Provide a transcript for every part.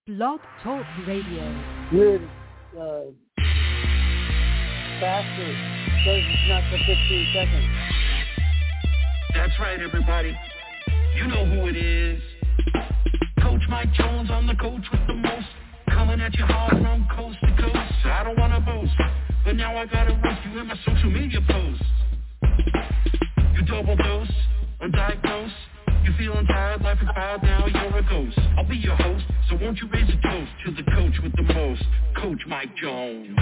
Blog Talk Radio. Good, faster, because it's not for 15 seconds. That's right, everybody. You know who it is. Coach Mike Jones, I'm the coach with the most. Coming at you hard from coast to coast. I don't want to boast, but now I gotta roast you in my social media posts. You double dose, undiagnosed. You feeling tired, life is hard, now you're a ghost. I'll be your host, so won't you raise a toast to the coach with the most, Coach Mike Jones.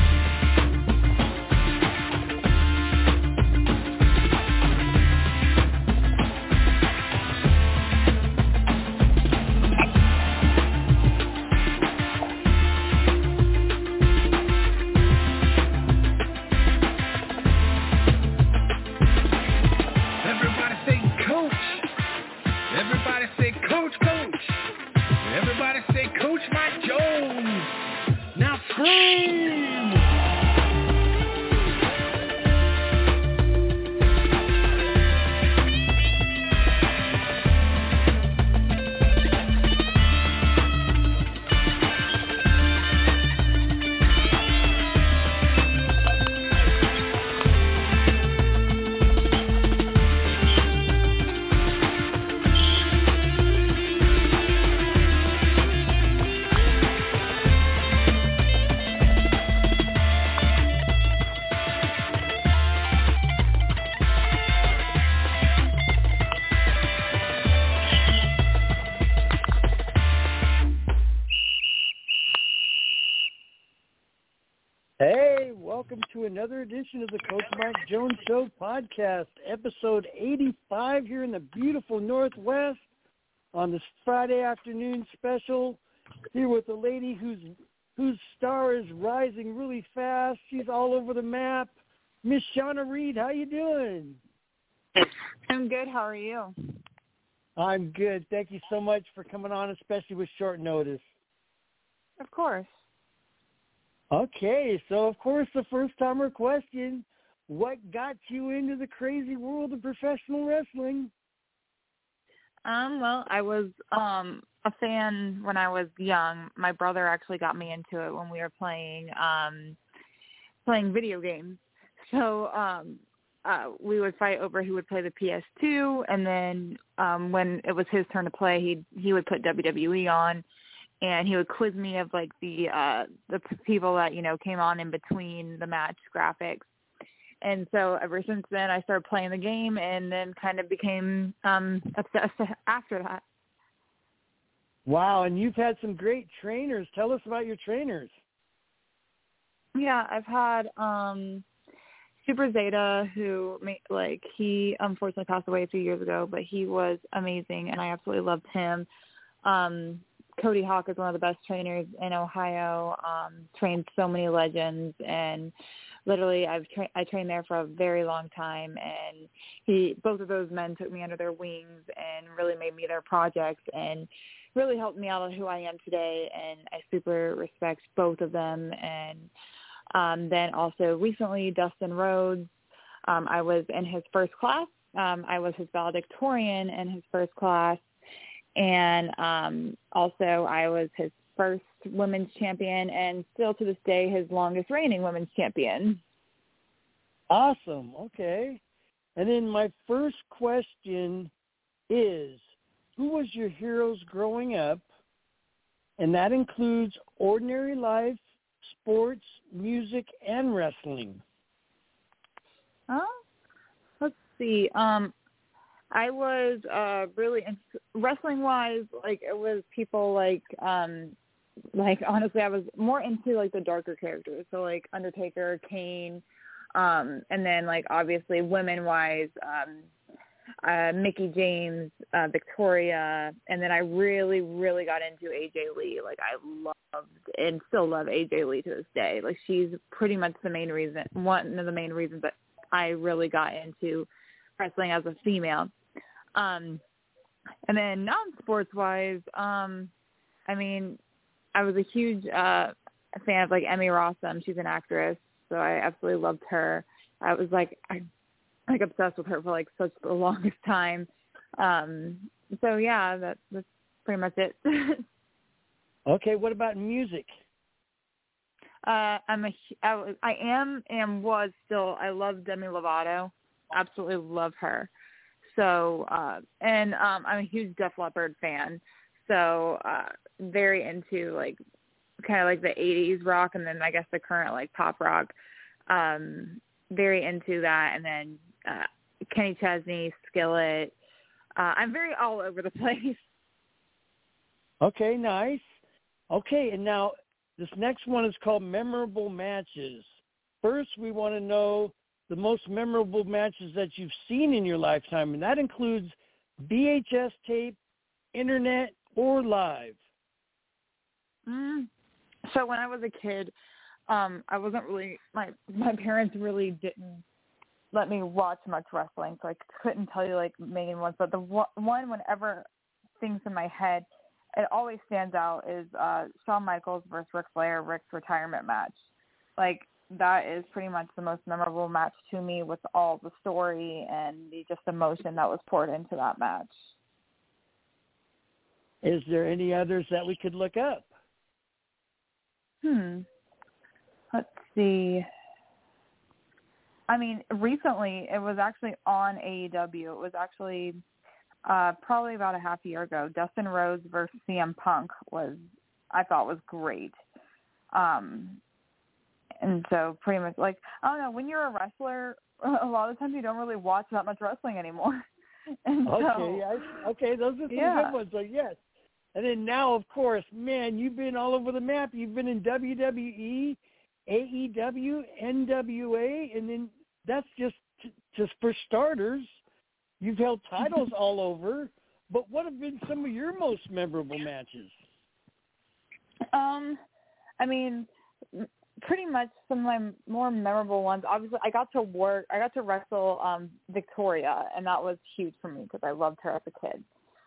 Another edition of the Coach Mike Jones Show podcast, episode 85 here in the beautiful Northwest on this Friday afternoon special. Here with a lady whose star is rising really fast. She's all over the map. Miss Shauna Reed, how you doing? I'm good. How are you? I'm good. Thank you so much for coming on, especially with short notice. Of course. Okay, so of course the first-timer question, what got you into the crazy world of professional wrestling? Well, I was a fan when I was young. My brother actually got me into it when we were playing video games. So we would fight over who would play the PS2, and then when it was his turn to play, he would put WWE on. And he would quiz me of like the people that, you know, came on in between the match graphics. And so ever since then I started playing the game and then kind of became obsessed after that. Wow, and you've had some great trainers. Tell us about your trainers. Yeah, I've had Super Zeta, who he unfortunately passed away a few years ago, but he was amazing and I absolutely loved him. Cody Hawk is one of the best trainers in Ohio, trained so many legends, and literally I trained there for a very long time, and both of those men took me under their wings and really made me their project and really helped me out on who I am today, and I super respect both of them. And then also recently, Dustin Rhodes, I was in his first class. I was his valedictorian in his first class. And also I was his first women's champion and still to this day his longest reigning women's champion. Awesome. Okay. And then my first question is, who was your heroes growing up? And that includes ordinary life, sports, music, and wrestling. Let's see. I was really wrestling-wise, like it was people like honestly, I was more into like the darker characters, so like Undertaker, Kane, and then like obviously women-wise, Mickie James, Victoria, and then I really, really got into AJ Lee. Like I loved and still love AJ Lee to this day. Like she's pretty much one of the main reasons that I really got into wrestling as a female. And then non-sports wise, I mean, I was a huge fan of like Emmy Rossum. She's an actress, so I absolutely loved her. I was like obsessed with her for like such the longest time. So yeah, that's pretty much it. Okay, what about music? I am and was still. I love Demi Lovato. Absolutely love her. So, I'm a huge Def Leppard fan. So, very into like kind of like the 80s rock, and then I guess the current like pop rock. Very into that, and then Kenny Chesney, Skillet. I'm very all over the place. Okay, nice. Okay, and now this next one is called Memorable Matches. First, we want to know the most memorable matches that you've seen in your lifetime, and that includes VHS tape, internet, or live. So when I was a kid, I wasn't really my parents really didn't let me watch much wrestling, so I couldn't tell you like main ones. But the one whenever things in my head, it always stands out is Shawn Michaels versus Ric Flair, Ric's retirement match. Like that is pretty much the most memorable match to me, with all the story and the just emotion that was poured into that match. Is there any others that we could look up? Let's see. I mean, recently it was actually on AEW. It was actually probably about a half year ago. Dustin Rhodes versus CM Punk I thought was great. And so pretty much like, I don't know, when you're a wrestler, a lot of times you don't really watch that much wrestling anymore. And okay, those are some good ones. So yes. And then now, of course, man, you've been all over the map. You've been in WWE, AEW, NWA, and then that's just for starters. You've held titles all over. But what have been some of your most memorable matches? I mean, pretty much some of my more memorable ones. Obviously, I got to wrestle Victoria, and that was huge for me because I loved her as a kid.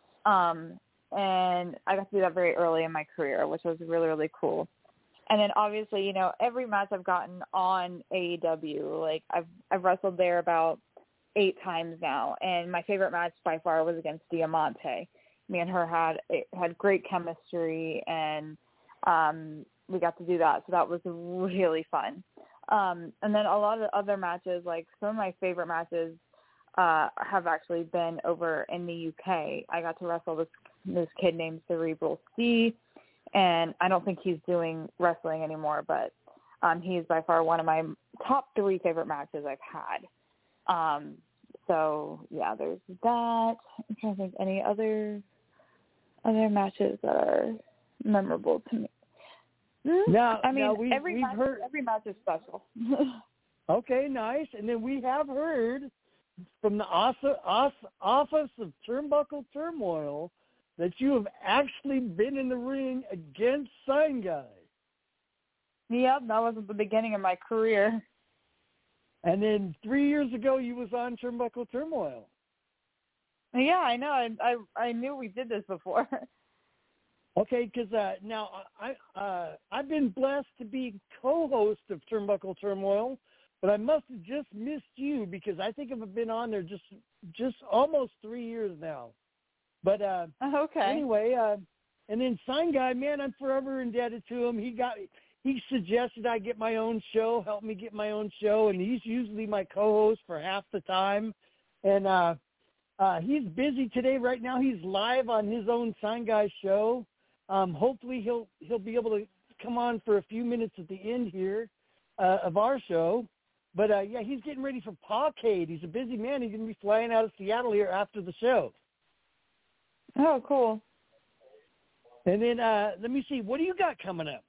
And I got to do that very early in my career, which was really, really cool. And then obviously, you know, every match I've gotten on AEW, like I've wrestled there about 8 times now, and my favorite match by far was against Diamante. Me and her had great chemistry, and we got to do that, so that was really fun. And then a lot of the other matches, like some of my favorite matches have actually been over in the UK. I got to wrestle this kid named Cerebral C, and I don't think he's doing wrestling anymore, but he's by far one of my top 3 favorite matches I've had. So yeah, there's that. I'm trying to think any other matches that are memorable to me. Every match is special. Okay, nice. And then we have heard from the Office of Turnbuckle Turmoil that you have actually been in the ring against Sign Guy. Yep, that was at the beginning of my career. And then 3 years ago, you was on Turnbuckle Turmoil. Yeah, I know. I knew we did this before. Okay, because now I've been blessed to be co-host of Turnbuckle Turmoil, but I must have just missed you because I think I've been on there just almost 3 years now. But okay. Anyway, and then Sign Guy, man, I'm forever indebted to him. He suggested I get my own show, help me get my own show, and he's usually my co-host for half the time. And he's busy today. Right now, he's live on his own Sign Guy show. Hopefully, he'll be able to come on for a few minutes at the end here of our show. But yeah, he's getting ready for Pawcade. He's a busy man. He's going to be flying out of Seattle here after the show. Oh, cool. And then let me see. What do you got coming up?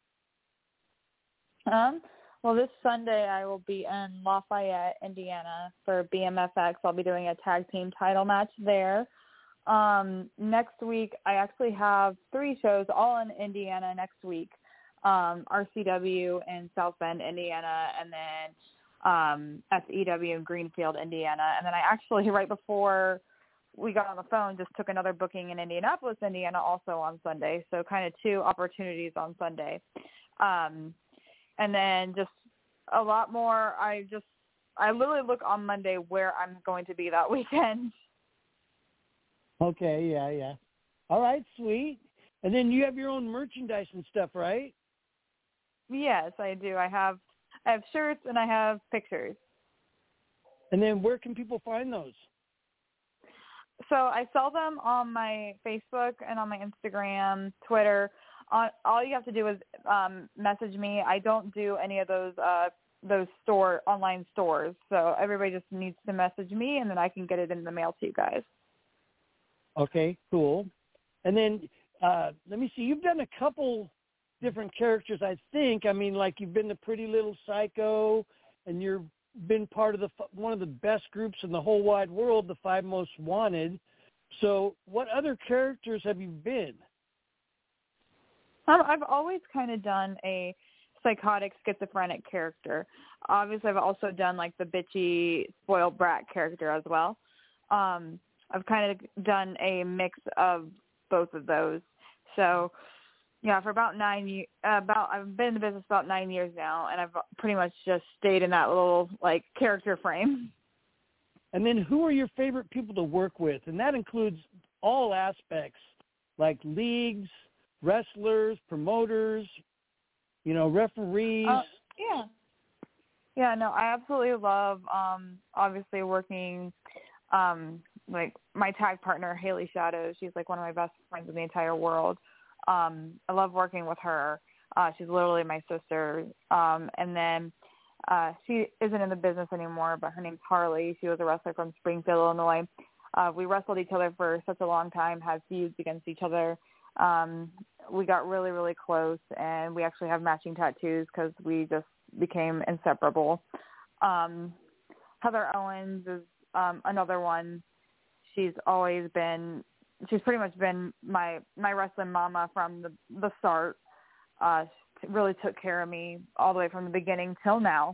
Well, this Sunday I will be in Lafayette, Indiana for BMFX. I'll be doing a tag team title match there. Next week I actually have 3 shows all in Indiana next week. RCW in South Bend, Indiana, and then SEW in Greenfield, Indiana. And then I actually, right before we got on the phone, just took another booking in Indianapolis, Indiana, also on Sunday. So kind of 2 opportunities on Sunday. And then just a lot more. I literally look on Monday where I'm going to be that weekend. Okay, yeah. All right, sweet. And then you have your own merchandise and stuff, right? Yes, I do. I have shirts and I have pictures. And then where can people find those? So I sell them on my Facebook and on my Instagram, Twitter. All you have to do is message me. I don't do any of those online stores. So everybody just needs to message me, and then I can get it in the mail to you guys. Okay, cool. And then let me see. You've done a couple different characters, I think. I mean, like you've been the Pretty Little Psycho, and you've been part of one of the best groups in the whole wide world, the 5 Most Wanted. So what other characters have you been? I've always kind of done a psychotic schizophrenic character. Obviously, I've also done like the bitchy spoiled brat character as well. I've kind of done a mix of both of those. So, yeah, for about I've been in the business about 9 years now, and I've pretty much just stayed in that little like character frame. And then who are your favorite people to work with? And that includes all aspects, like leagues, wrestlers, promoters, referees. Yeah, no, I absolutely love, obviously working, like my tag partner, Haley Shadows. She's like one of my best friends in the entire world. I love working with her. She's literally my sister. And then she isn't in the business anymore, but her name's Harley. She was a wrestler from Springfield, Illinois. We wrestled each other for such a long time, had feuds against each other. We got really, really close, and we actually have matching tattoos because we just became inseparable. Heather Owens is another one. She's pretty much been my wrestling mama from the start. She really took care of me all the way from the beginning till now.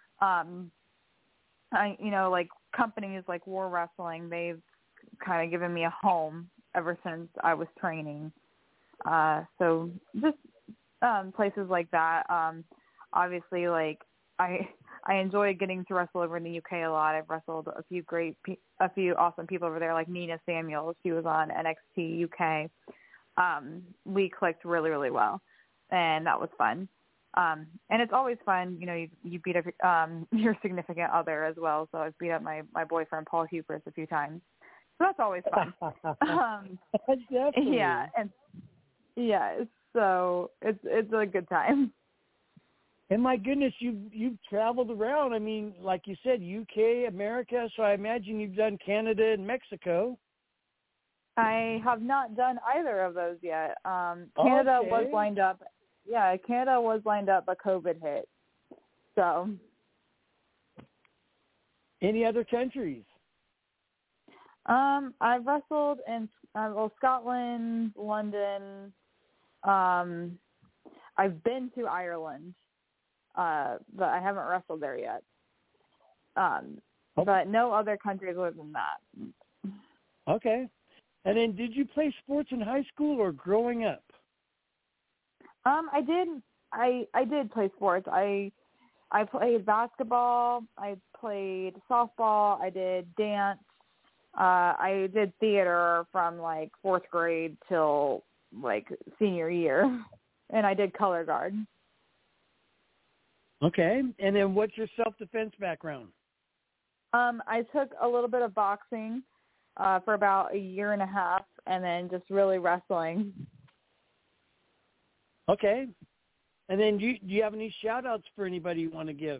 Like companies like War Wrestling, they've kind of given me a home ever since I was training. So just places like that. Obviously, like I enjoy getting to wrestle over in the UK a lot. I've wrestled a few awesome people over there, like Nina Samuels. She was on NXT UK. We clicked really, really well, and that was fun. And it's always fun, you beat up your significant other as well. So I've beat up my boyfriend Paul Hubris a few times. So that's always fun. Definitely. Yeah, so it's a good time. And my goodness, you've traveled around. I mean, like you said, UK, America. So I imagine you've done Canada and Mexico. I have not done either of those yet. Canada was lined up. Yeah, Canada was lined up, but COVID hit. So. Any other countries? I've wrestled in Scotland, London. I've been to Ireland, but I haven't wrestled there yet. But no other countries other than that. Okay. And then did you play sports in high school or growing up? I did. I did play sports. I played basketball. I played softball. I did dance. I did theater from like 4th grade till like senior year, and I did color guard. Okay. And then what's your self-defense background? I took a little bit of boxing for about a year and a half, and then just really wrestling. Okay. And then do you have any shout-outs for anybody you want to give?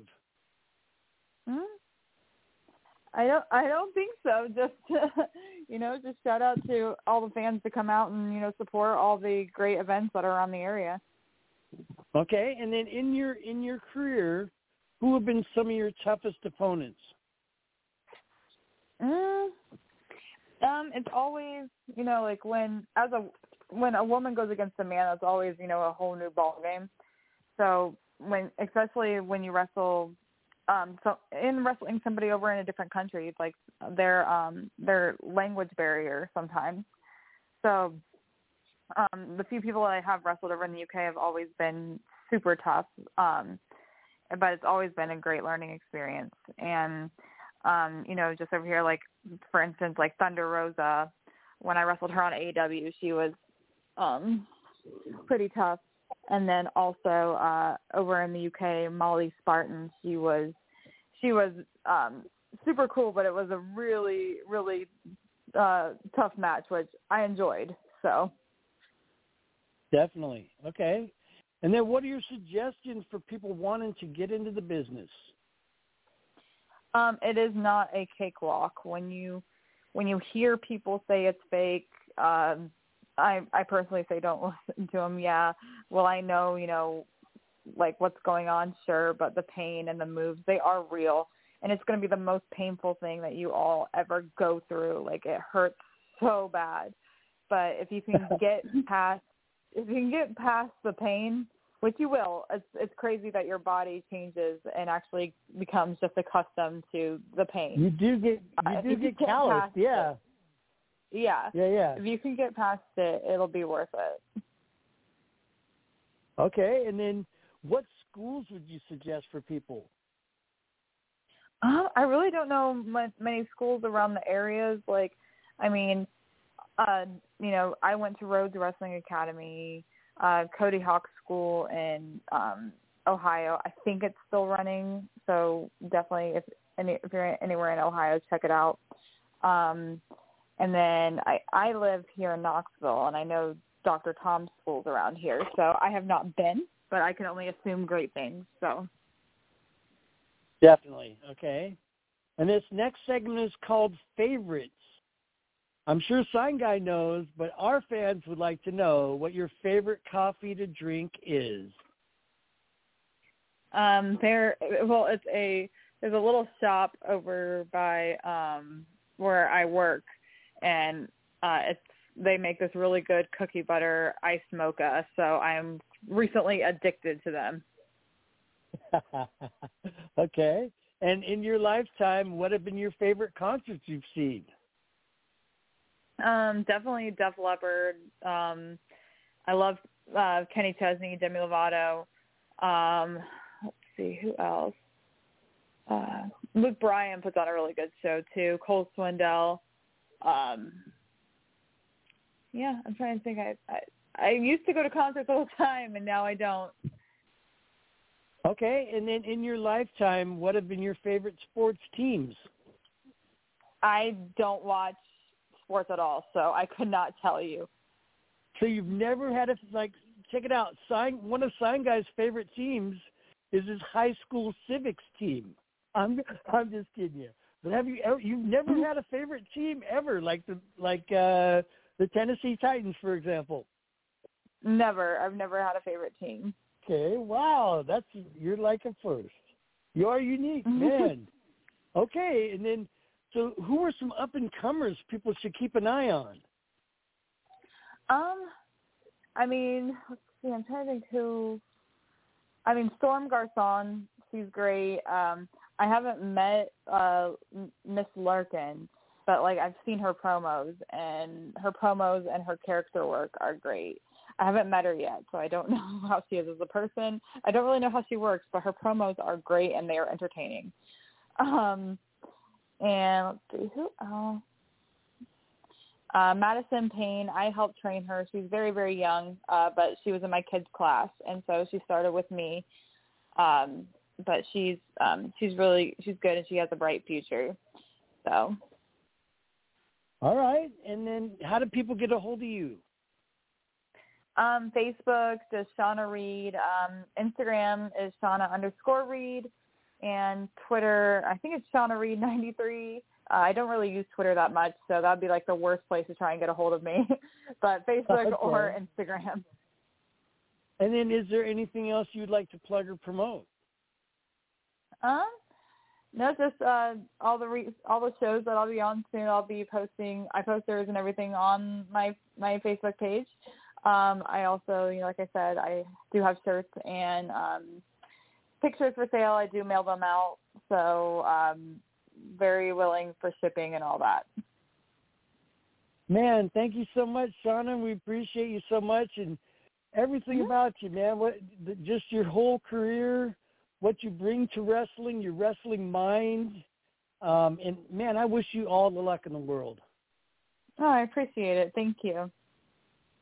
I don't think so. Just just shout out to all the fans to come out and support all the great events that are on the area. Okay. And then in your career, who have been some of your toughest opponents? It's always like when a woman goes against a man, it's always a whole new ball game. So especially when you wrestle. So in wrestling somebody over in a different country, it's like their language barrier sometimes. So the few people that I have wrestled over in the UK have always been super tough, but it's always been a great learning experience. And just over here, like for instance, like Thunder Rosa, when I wrestled her on AEW, she was pretty tough. And then also over in the UK, Molly Spartan, she was super cool, but it was a really, really tough match, which I enjoyed. So definitely. Okay. And then what are your suggestions for people wanting to get into the business? It is not a cakewalk. When you hear people say it's fake, I personally say don't listen to them. Yeah, well, I know, like what's going on, sure, but the pain and the moves, they are real. And it's going to be the most painful thing that you all ever go through. Like, it hurts so bad. But if you can get past the pain, which you will, it's crazy that your body changes and actually becomes just accustomed to the pain. You do get calloused, yeah. Yeah. Yeah. If you can get past it, it'll be worth it. Okay, and then what schools would you suggest for people? I really don't know many schools around the areas. Like, I mean, I went to Rhodes Wrestling Academy, Cody Hawk School in Ohio. I think it's still running, so definitely if you're anywhere in Ohio, check it out. And then I live here in Knoxville, and I know Dr. Tom's school's around here, so I have not been, but I can only assume great things. So definitely. Okay. And this next segment is called Favorites. I'm sure Sign Guy knows, but our fans would like to know what your favorite coffee to drink is. There's a little shop over by where I work, and they make this really good cookie butter iced mocha, so I'm recently addicted to them. Okay. And in your lifetime, what have been your favorite concerts you've seen? Definitely Def Leppard. I love Kenny Chesney, Demi Lovato. Let's see, who else? Luke Bryan puts on a really good show too. Cole Swindell. Yeah, I'm trying to think. I used to go to concerts all the time, and now I don't. Okay, and then in your lifetime, what have been your favorite sports teams? I don't watch sports at all, so I could not tell you. So you've never had check it out. One of Sign Guy's favorite teams is his high school civics team. I'm just kidding you. But you've never had a favorite team ever, like the Tennessee Titans, for example? Never. I've never had a favorite team. Okay, wow, you're like a first. You are unique, man. Okay, and then, so who are some up-and-comers people should keep an eye on? I mean, let's see, I'm trying to think who. I mean, Storm Garcon, she's great. I haven't met Miss Larkin, but I've seen her promos, and her character work are great. I haven't met her yet, so I don't know how she is as a person. I don't really know how she works, but her promos are great and they are entertaining. And let's see, who else? Madison Payne, I helped train her. She's very, very young, but she was in my kids' class, and so she started with me. But she's good, and she has a bright future. So. All right, and then how do people get a hold of you? Facebook, just Shauna Reed. Instagram is Shauna_Reed. And Twitter, I think it's Shauna Reed 93. I don't really use Twitter that much, so that would be the worst place to try and get a hold of me. But Facebook or Instagram. And then is there anything else you'd like to plug or promote? No, just all the shows that I'll be on soon. I'll be posting posters and everything on my Facebook page. I also, like I said, I do have shirts and pictures for sale. I do mail them out, so very willing for shipping and all that. Man, thank you so much, Shauna. We appreciate you so much and everything about you, man. Just your whole career, what you bring to wrestling, your wrestling mind. And, man, I wish you all the luck in the world. Oh, I appreciate it. Thank you.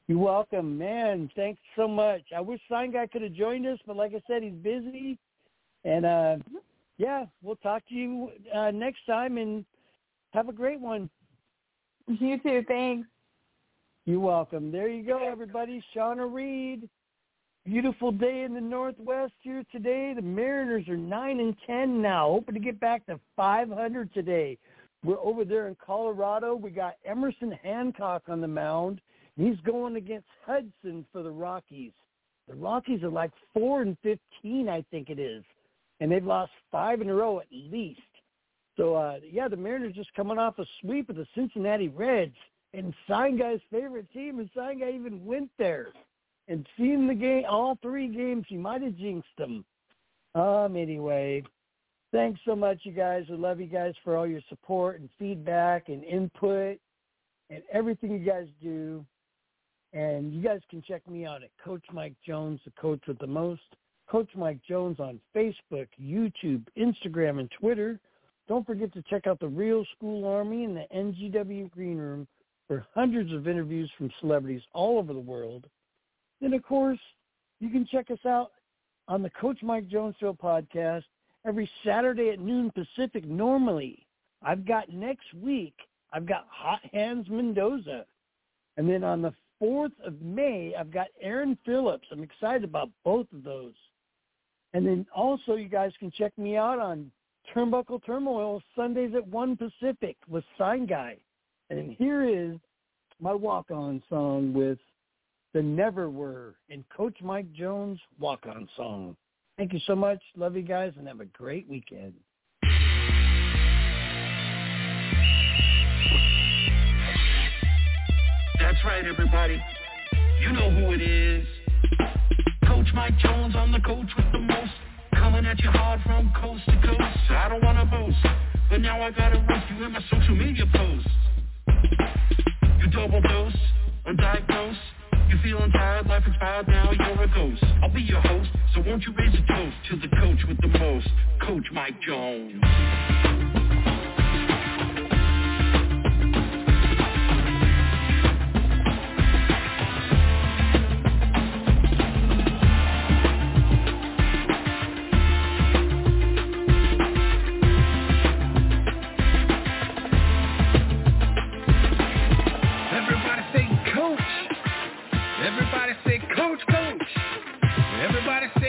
You're welcome, man. Thanks so much. I wish Sign Guy could have joined us, but like I said, he's busy. And, yeah, we'll talk to you next time, and have a great one. You too. Thanks. You're welcome. There you go, everybody. Shauna Reed. Beautiful day in the Northwest here today. The Mariners are 9-10 now, hoping to get back to 500 today. We're over there in Colorado. We got Emerson Hancock on the mound. He's going against Hudson for the Rockies. The Rockies are like 4-15, I think it is, and they've lost 5 in a row at least. So, yeah, the Mariners just coming off a sweep of the Cincinnati Reds, and Sign Guy's favorite team, and Sign Guy even went there. And seeing the game, all 3 games, he might have jinxed them. Anyway, thanks so much, you guys. I love you guys for all your support and feedback and input and everything you guys do. And you guys can check me out at Coach Mike Jones, the coach with the most. Coach Mike Jones on Facebook, YouTube, Instagram, and Twitter. Don't forget to check out the Real School Army and the NGW Green Room for hundreds of interviews from celebrities all over the world. Then, of course, you can check us out on the Coach Mike Jones Show podcast every Saturday at noon Pacific normally. Next week, I've got Hot Hands Mendoza. And then on the 4th of May, I've got Aaron Phillips. I'm excited about both of those. And then also you guys can check me out on Turnbuckle Turmoil Sundays at 1 Pacific with Sign Guy. And here is my walk-on song with The Never Were in Coach Mike Jones' walk-on song. Thank you so much. Love you guys, and have a great weekend. That's right, everybody. You know who it is. Coach Mike Jones, I'm the coach with the most. Coming at you hard from coast to coast. I don't want to boast, but now I gotta roast you in my social media posts. You double dose, undiagnosed. You feeling tired, life expired, now you're a ghost. I'll be your host, so won't you raise a toast to the coach with the most, Coach Mike Jones. Everybody say coach, coach. Everybody say